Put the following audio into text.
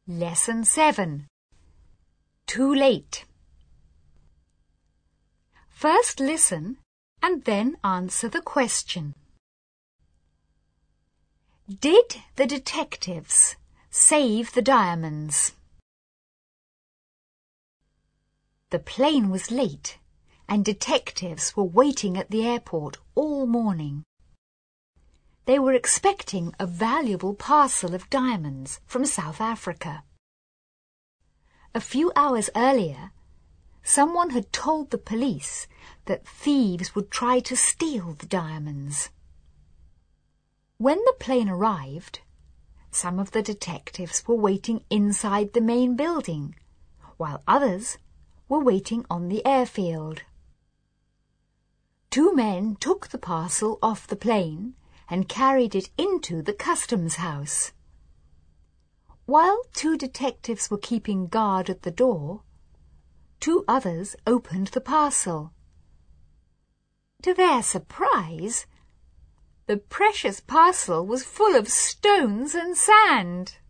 Lesson 7. Too late. First listen and then answer the question. Did the detectives save the diamonds? The plane was late and detectives were waiting at the airport all morning. They were expecting a valuable parcel of diamonds from South Africa. A few hours earlier, someone had told the police that thieves would try to steal the diamonds. When the plane arrived, some of the detectives were waiting inside the main building, while others were waiting on the airfield. Two men took the parcel off the plane and carried it into the customs house. While two detectives were keeping guard at the door, two others opened the parcel. To their surprise, the precious parcel was full of stones and sand.